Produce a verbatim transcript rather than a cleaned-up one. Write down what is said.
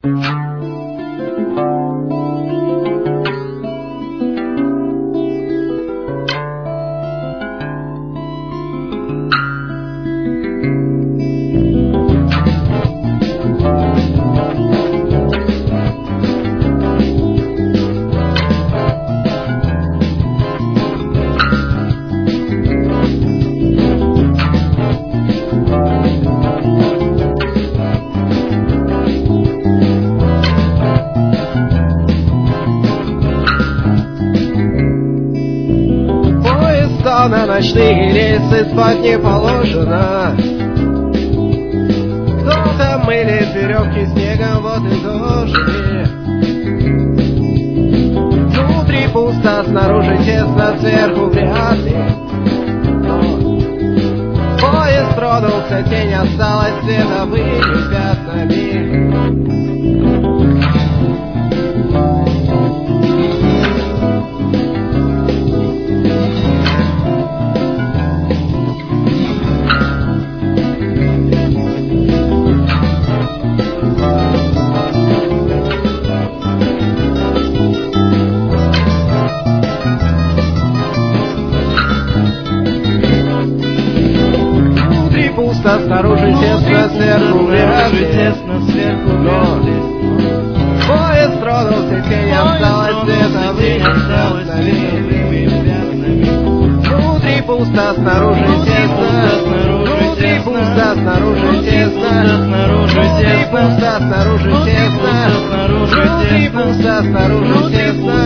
На ночные рейсы спать не положено. Кто-то мылит веревки снегом, вот и дожили. Внутри пусто, снаружи тесно, сверху вряд ли. Но поезд тронулся, тень осталась световыми пятнами. Снаружи тесно, сверху вряд ли. Но поезд тронулся, тень осталась световыми пятнами. Внутри пусто, снаружи тесно. Внутри пусто, снаружи тесно. Внутри пусто, снаружи тесно. Внутри пусто, снаружи тесно.